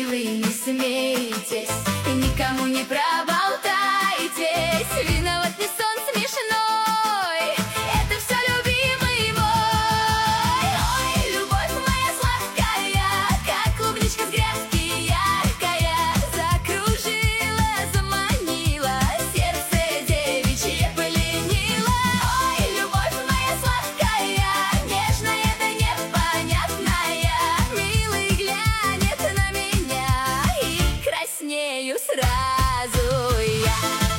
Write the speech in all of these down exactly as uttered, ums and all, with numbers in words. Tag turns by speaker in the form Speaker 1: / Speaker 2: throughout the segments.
Speaker 1: вы не смеетесь и никому не проболтайтесь. Виноват не сон смешной, это все любимый мой. Ой, любовь моя сладкая, как клубничка с грядки яркая, закружила, заманила, сердце девичье пленила. Ой, любовь моя сладкая, нежная да непонятная, милый глянет на меня и краснею сразу я.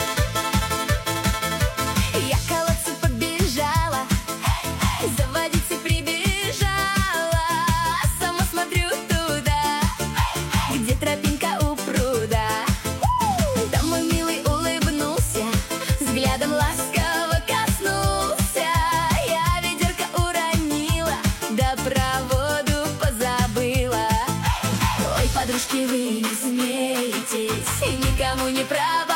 Speaker 1: Я к колодцу побежала, заводить и прибежала, сама смотрю туда, где тропинка у пруда. Там мой милый улыбнулся, взглядом ласково коснулся. Я ведерко уронила, да про воду позабыла. Ой, подружки, вы не смеетесь и никому не права.